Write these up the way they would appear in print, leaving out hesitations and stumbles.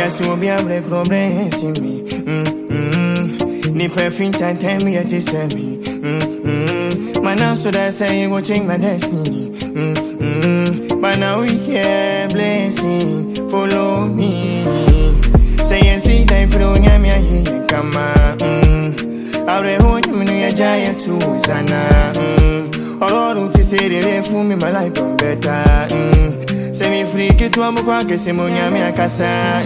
Yes, you will be able to progress in me. Ni perfect time, tell me at this me. Man, now so that say you will change my destiny. But now we here, blessing, follow me. Say you see that you don't have me here, come on. I'll be home, you know, giant too, Sana. All to say they fool me, my life don't better. Say me free, get to a mock, say, Monia, Casa.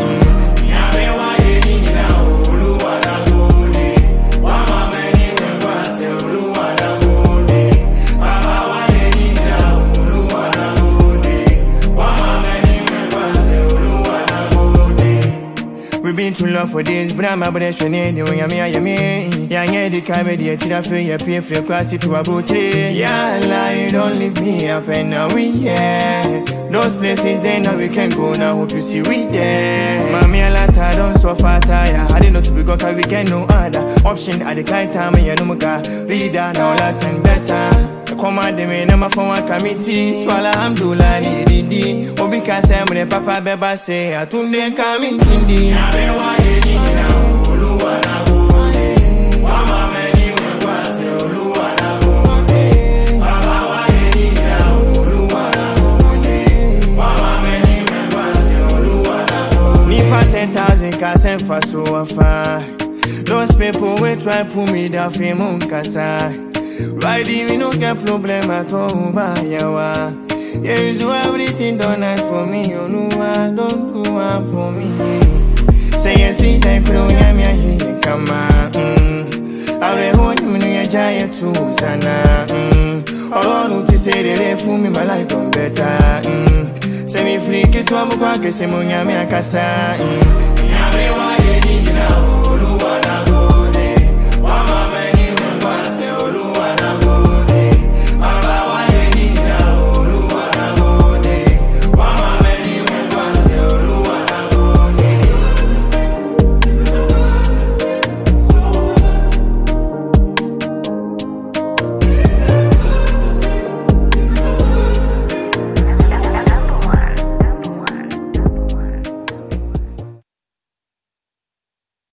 We've been too long for this, but I'm a brother, you when I'm here, young the comedy, I feel you pay for class to a booty. Yeah, lie, don't leave me up, and now we yeah. Those places, then now we can go now, hope you see we there. Mammy, I like I don't so far tired. I didn't know to be got a weekend, no other option at the kind time, and no more leader, now life and better. Come on, the man, I'm a phone committee. Swallow, I'm doing Didi. Oh, because I'm the papa, Beba say, I told them coming in the Nipa 10,000 cars and for so far. Those people will try pull me down for Munkasa. Riding, we no get problem at all, Bayawa. Yeah, you do everything done nice for me, you know I don't do one for me. Say you see that you don't have me here, come on. I'll be home, you know you're giant too, Sana. All to say they fool me, my life don't better. Say me free, get to a mock, say, Monia, Casa. Yeah, why you need now?